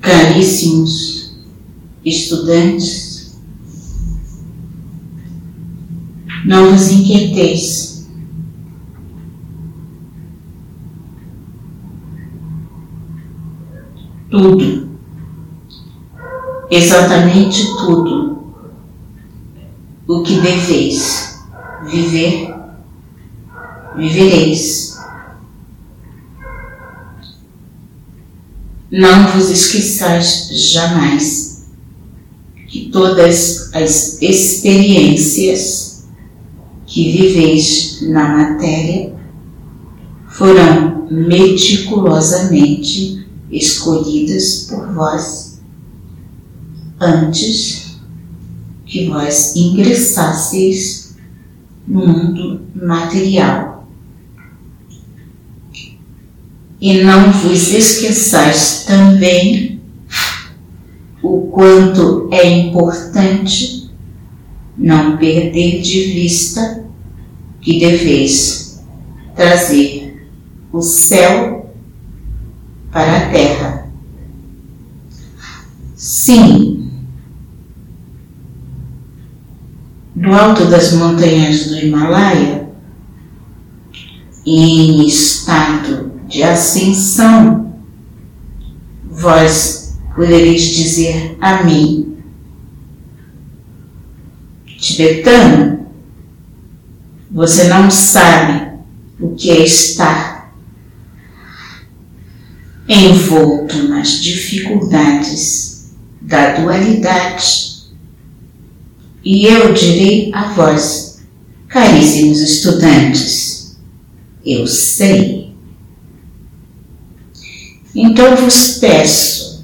Caríssimos estudantes, não vos inquieteis. Tudo, exatamente tudo, o que deveis viver, vivereis. Não vos esqueçais jamais que todas as experiências que viveis na matéria foram meticulosamente escolhidas por vós antes que vós ingressasseis no mundo material. E não vos esqueçais também o quanto é importante não perder de vista que deveis trazer o céu para a terra. Sim, do alto das montanhas do Himalaia, em estado de ascensão, vós podereis dizer a mim: tibetano, você não sabe o que é estar envolto nas dificuldades da dualidade. E eu direi a vós, caríssimos estudantes, eu sei. Então vos peço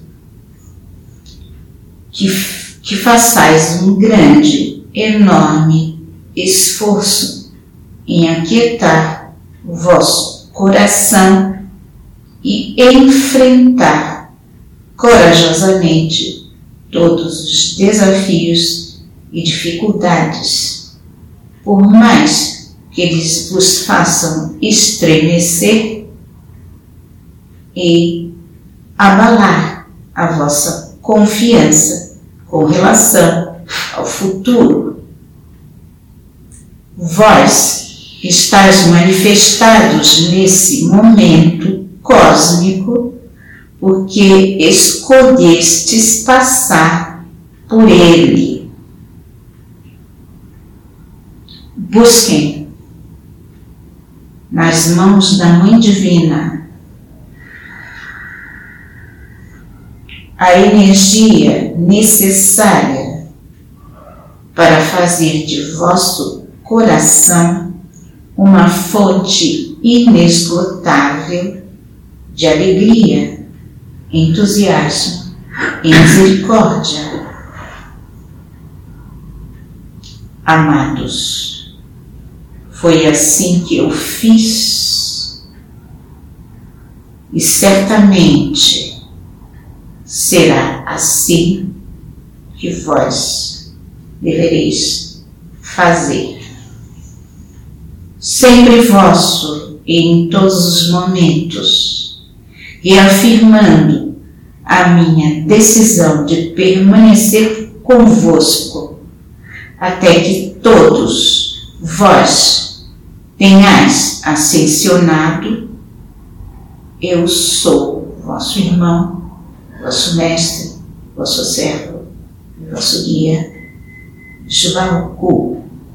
que façais um grande, enorme esforço em aquietar o vosso coração e enfrentar corajosamente todos os desafios e dificuldades, por mais que eles vos façam estremecer e abalar a vossa confiança com relação ao futuro. Vós estáis manifestados nesse momento cósmico porque escolhestes passar por ele. Busquem nas mãos da Mãe Divina a energia necessária para fazer de vosso coração uma fonte inesgotável de alegria, entusiasmo e misericórdia. Amados, foi assim que eu fiz e certamente será assim que vós devereis fazer. Sempre vosso e em todos os momentos, reafirmando a minha decisão de permanecer convosco até que todos vós tenhais ascensionado. Eu sou vosso irmão, vosso mestre, vosso servo, vosso guia, Jubaoku.